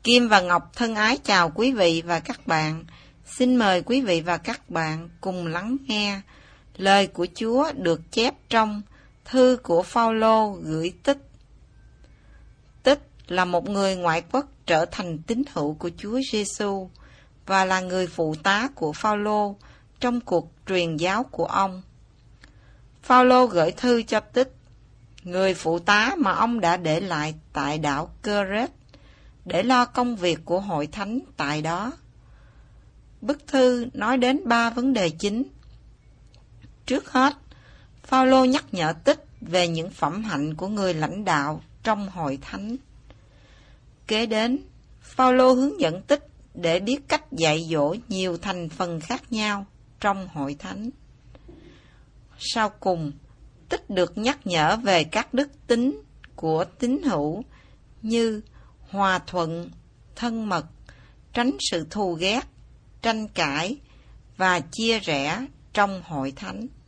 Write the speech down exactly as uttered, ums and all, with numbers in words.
Kim và Ngọc thân ái chào quý vị và các bạn. Xin mời quý vị và các bạn cùng lắng nghe lời của Chúa được chép trong thư của Phao-lô gửi Tích. Tích là một người ngoại quốc trở thành tín hữu của Chúa Giêsu và là người phụ tá của Phao-lô trong cuộc truyền giáo của ông. Phao-lô gửi thư cho Tích, người phụ tá mà ông đã để lại tại đảo Cơ-rết, để lo công việc của hội thánh tại đó. Bức thư nói đến ba vấn đề chính. Trước hết, Phao-lô nhắc nhở Tích về những phẩm hạnh của người lãnh đạo trong hội thánh. Kế đến, Phao-lô hướng dẫn Tích để biết cách dạy dỗ nhiều thành phần khác nhau trong hội thánh. Sau cùng, Tích được nhắc nhở về các đức tính của tín hữu như hòa thuận, thân mật, tránh sự thù ghét, tranh cãi và chia rẽ trong hội thánh.